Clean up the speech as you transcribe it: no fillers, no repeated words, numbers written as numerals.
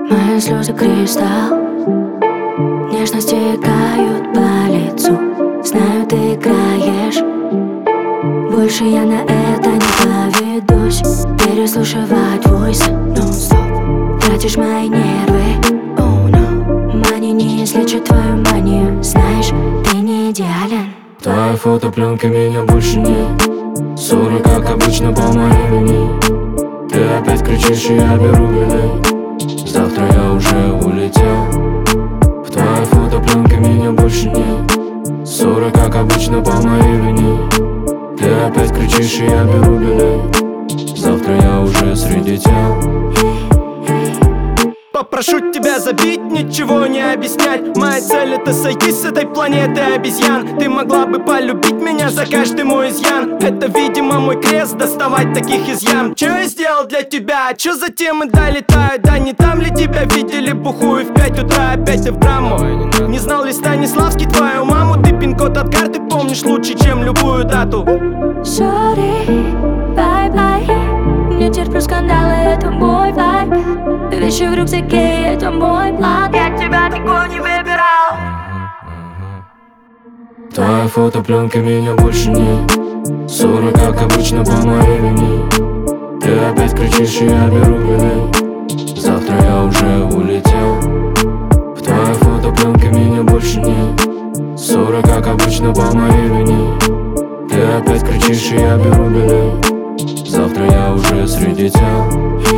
Мои слезы кристалл нежно стекают по лицу. Знаю, ты играешь, больше я на это не поведусь. Переслушивать войсы нон-стоп, тратишь мои нервы, oh no. Мания не излечит твою манию, знаешь, ты не идеален. Твоя фотопленка меня больше нет. Ссора, как обычно, по моей вине. Ты опять кричишь, и я беру билет. Завтра я уже улетел. В твоей фотопленке меня больше нет. Ссора, как обычно, по моей вине. Ты опять кричишь, и я беру билет. Завтра я уже среди тел. Попрошу тебя забить, ничего не объяснять. Моя цель это сойти с этой планеты обезьян. Ты могла бы полюбить меня за каждый мой изъян. Это, видимо, мой крест, доставать таких из ям. Чё я сделал для тебя? Чё затем и долетаю? Да не там ли тебя видели бухую в 5 утра? Опять ты в драму. Не знал ли Станиславский твою маму? Ты пин-код от карты помнишь лучше, чем любую дату. Sorry, bye-bye. Не терплю скандалы, это мой вайб. Вещи в рюкзаке, это мой план. Я тебя никого не выбирал. Твоя фотопленка меня больше нет. Ссора, как обычно, по моей вине. Ты опять кричишь, и я беру билет. Завтра я уже улетел. В твоей фотопленке меня больше нет. Ссора, как обычно, по моей вине. Ты опять кричишь, и я беру билет. Завтра я уже среди тел.